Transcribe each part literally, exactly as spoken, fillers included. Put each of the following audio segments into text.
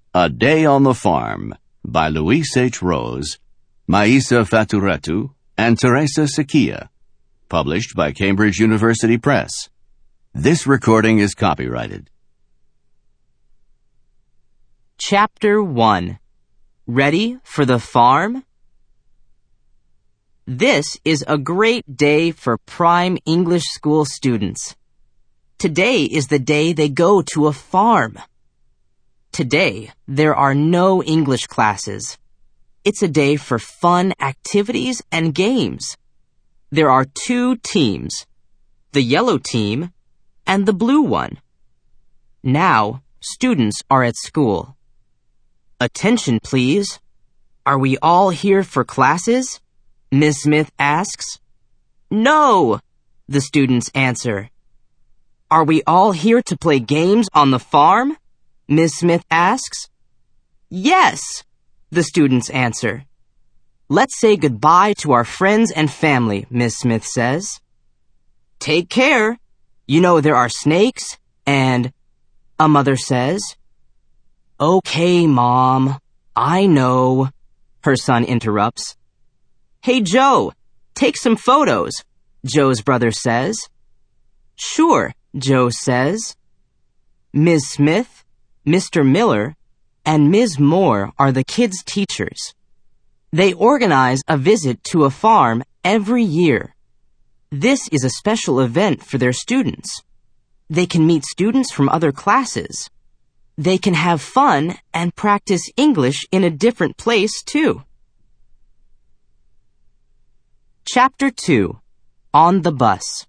A Day on the Farm by Luis H. Rose, Maisa Faturetu, and Teresa Sequia. Published by Cambridge University Press. This recording is copyrighted. Chapter one. Ready for the farm? This is a great day for prime English school students. Today is the day they go to a farm. Today, there are no English classes. It's a day for fun activities and games. There are two teams, the yellow team and the blue one. Now, students are at school. Attention, please. Are we all here for classes? Miz Smith asks. No, the students answer. Are we all here to play games on the farm? Miz Smith asks. Yes, the students answer. Let's say goodbye to our friends and family, Miz Smith says. Take care. You know there are snakes and... a mother says. Okay, Mom. I know, her son interrupts. Hey, Joe, take some photos, Joe's brother says. Sure, Joe says. Miz Smith, Mister Miller, and Miz Moore are the kids' teachers. They organize a visit to a farm every year. This is a special event for their students. They can meet students from other classes. They can have fun and practice English in a different place, too. Chapter two. On the Bus.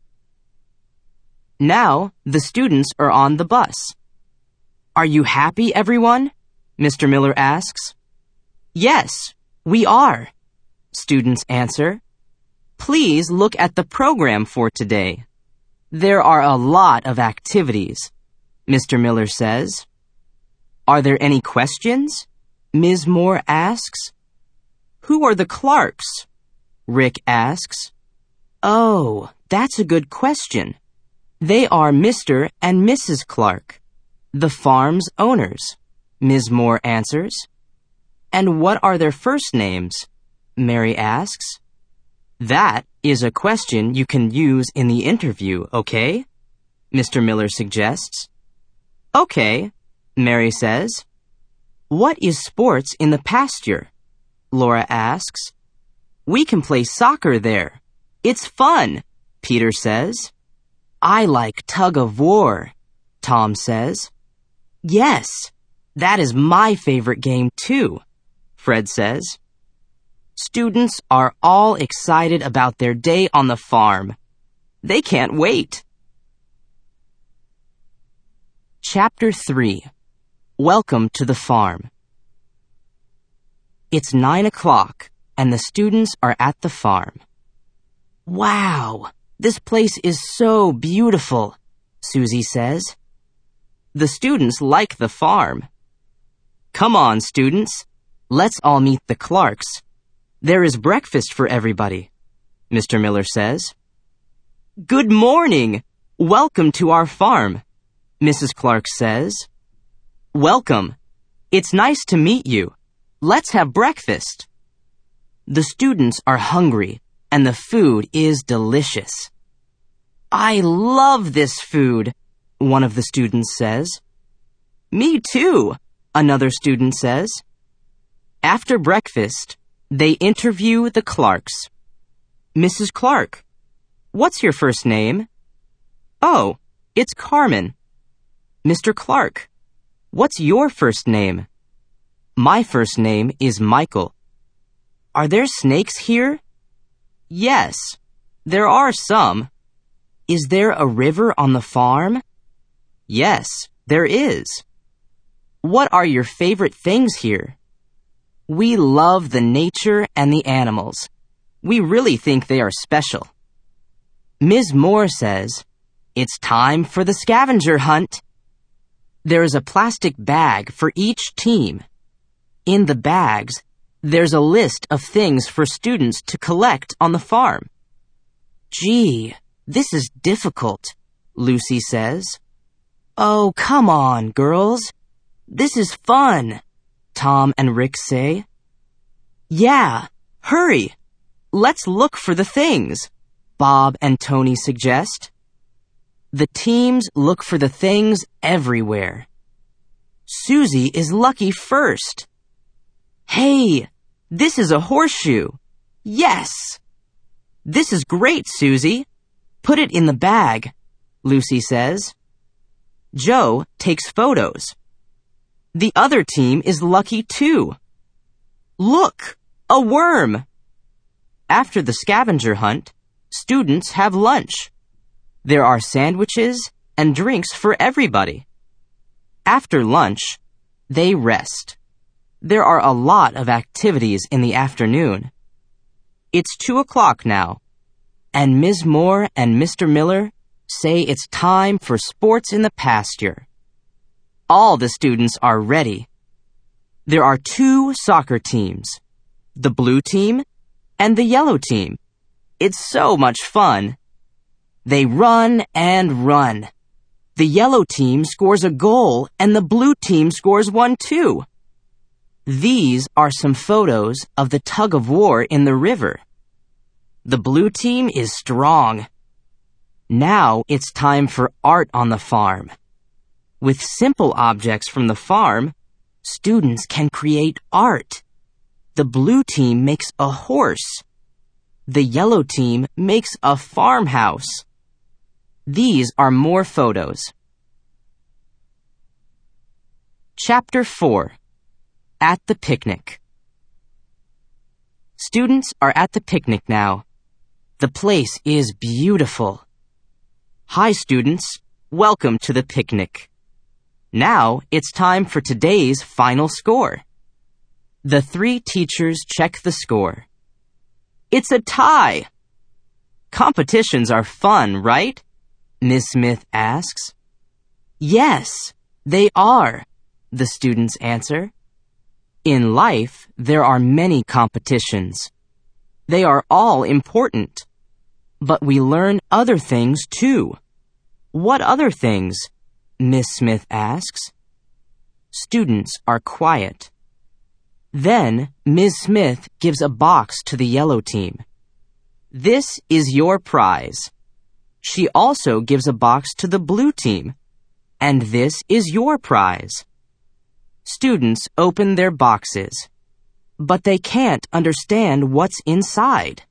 Now, the students are on the bus. Are you happy, everyone? Mister Miller asks. Yes, we are, students answer. Please look at the program for today. There are a lot of activities, Mister Miller says. Are there any questions? Miz Moore asks. Who are the Clarks? Rick asks. Oh, that's a good question. They are Mister and Missus Clark, the farm's owners, Miz Moore answers. And what are their first names? Mary asks. That is a question you can use in the interview, okay? Mister Miller suggests. Okay, Mary says. What is sports in the pasture? Laura asks. We can play soccer there. It's fun, Peter says. I like tug of war, Tom says. Yes, that is my favorite game too, Fred says. Students are all excited about their day on the farm. They can't wait. Chapter three. Welcome to the farm. It's nine o'clock, and the students are at the farm. Wow, this place is so beautiful, Susie says. The students like the farm. Come on, students. Let's all meet the Clarks. There is breakfast for everybody, Mister Miller says. Good morning. Welcome to our farm, Missus Clark says. Welcome. It's nice to meet you. Let's have breakfast. The students are hungry, and the food is delicious. I love this food, one of the students says. Me too, another student says. After breakfast, they interview the Clarks. Missus Clark, what's your first name? Oh, it's Carmen. Mister Clark, what's your first name? My first name is Michael. Are there snakes here? Yes, there are some. Is there a river on the farm? Yes, there is. What are your favorite things here? We love the nature and the animals. We really think they are special. Miz Moore says, it's time for the scavenger hunt. There is a plastic bag for each team. In the bags, there's a list of things for students to collect on the farm. Gee, this is difficult, Lucy says. Oh, come on, girls. this is fun, Tom and Rick say. Yeah, hurry. Let's look for the things, Bob and Tony suggest. The teams look for the things everywhere. Susie is lucky first. Hey, this is a horseshoe. Yes! This is great, Susie. Put it in the bag, Lucy says. Joe takes photos. The other team is lucky too. Look, a worm! After the scavenger hunt, students have lunch. There are sandwiches and drinks for everybody. After lunch, they rest. There are a lot of activities in the afternoon. It's two o'clock now, and Miz Moore and Mister Miller say it's time for sports in the pasture. All the students are ready. There are two soccer teams, the blue team and the yellow team. It's so much fun. They run and run. The yellow team scores a goal and the blue team scores one too. These are some photos of the tug of war in the river. The blue team is strong. Now it's time for art on the farm. With simple objects from the farm, students can create art. The blue team makes a horse. The yellow team makes a farmhouse. These are more photos. Chapter four. At the picnic. Students are at the picnic now. The place is beautiful. Hi, students. Welcome to the picnic. Now it's time for today's final score. The three teachers check the score. It's a tie. Competitions are fun, right? Miz Smith asks. Yes, they are, the students answer. In life, there are many competitions. They are all important. But we learn other things too. What other things? Miz Smith asks. Students are quiet. Then Miz Smith gives a box to the yellow team. This is your prize. She also gives a box to the blue team. And this is your prize. Students open their boxes, but they can't understand what's inside.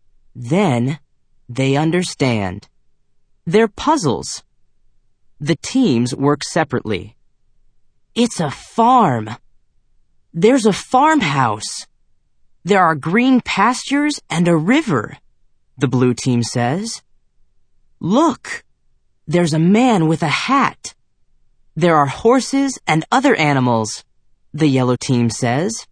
Then they understand. They're puzzles. The teams work separately. It's a farm. There's a farmhouse. There are green pastures and a river, the blue team says. Look, there's a man with a hat. There are horses and other animals, the yellow team says.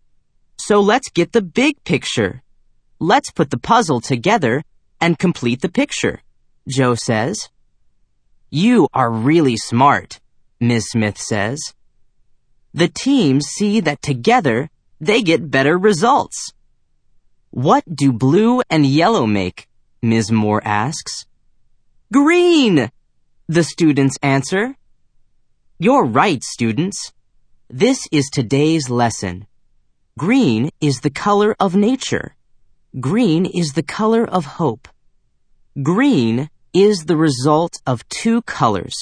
So let's get the big picture. Let's put the puzzle together and complete the picture, Joe says. You are really smart, Miz Smith says. The teams see that together they get better results. What do blue and yellow make? Miz Moore asks. Green, the students answer. You're right, students. This is today's lesson. Green is the color of nature. Green is the color of hope. Green is the result of two colors.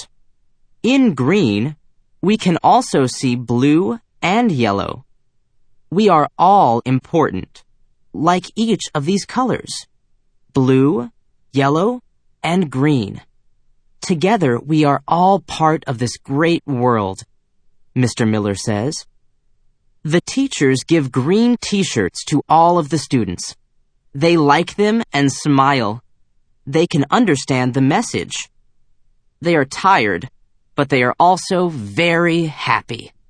In green, we can also see blue and yellow. We are all important, like each of these colors. Blue, yellow, and green. Together, we are all part of this great world, Mister Miller says. The teachers give green t-shirts to all of the students. They like them and smile. They can understand the message. They are tired, but they are also very happy.